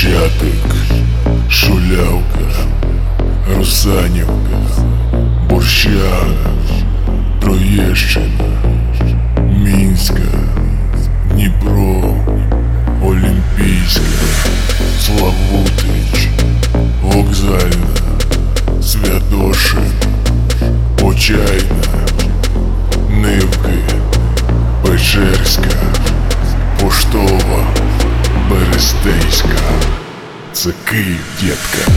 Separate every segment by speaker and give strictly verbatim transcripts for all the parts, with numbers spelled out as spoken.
Speaker 1: Хрещатик, Шулявка, Русанівка, Борщага, Троєщина, Мінська, Дніпро, Олімпійська, Славутич, Вокзальна, Святошин, Почайна, Нивки, Печерська, Поштова, Берестейська. Це Київ, дітка.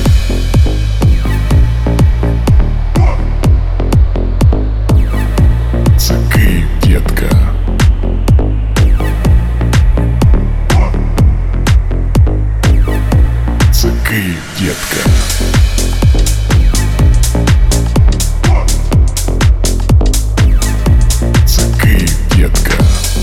Speaker 1: Це Київ, дітка. Це Київ, дітка. Це Київ, дітка.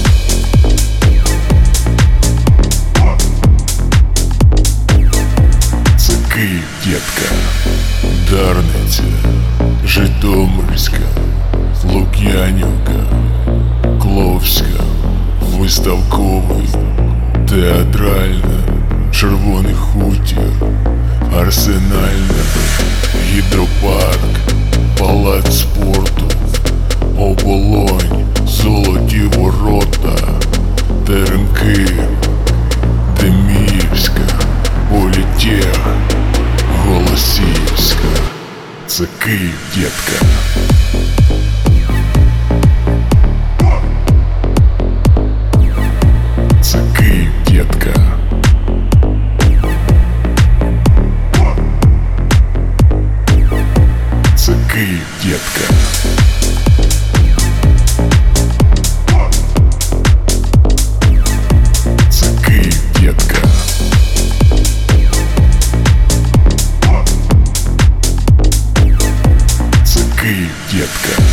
Speaker 1: Це Київ, дітка. Дарниця, Житомирська, Лук'янівка, Кловська, Виставковий, Театральна, Червоний Хутір, Арсенальна, Гідропарк, Палац спорту, Оболонь, Золоті Ворота, Теремки, Деміївська, Політех, Голосіївська. Це Київ, дітка. Це Київ, дітка. Це Київ, дітка. Це Київ, дітка. Це Київ, дітка.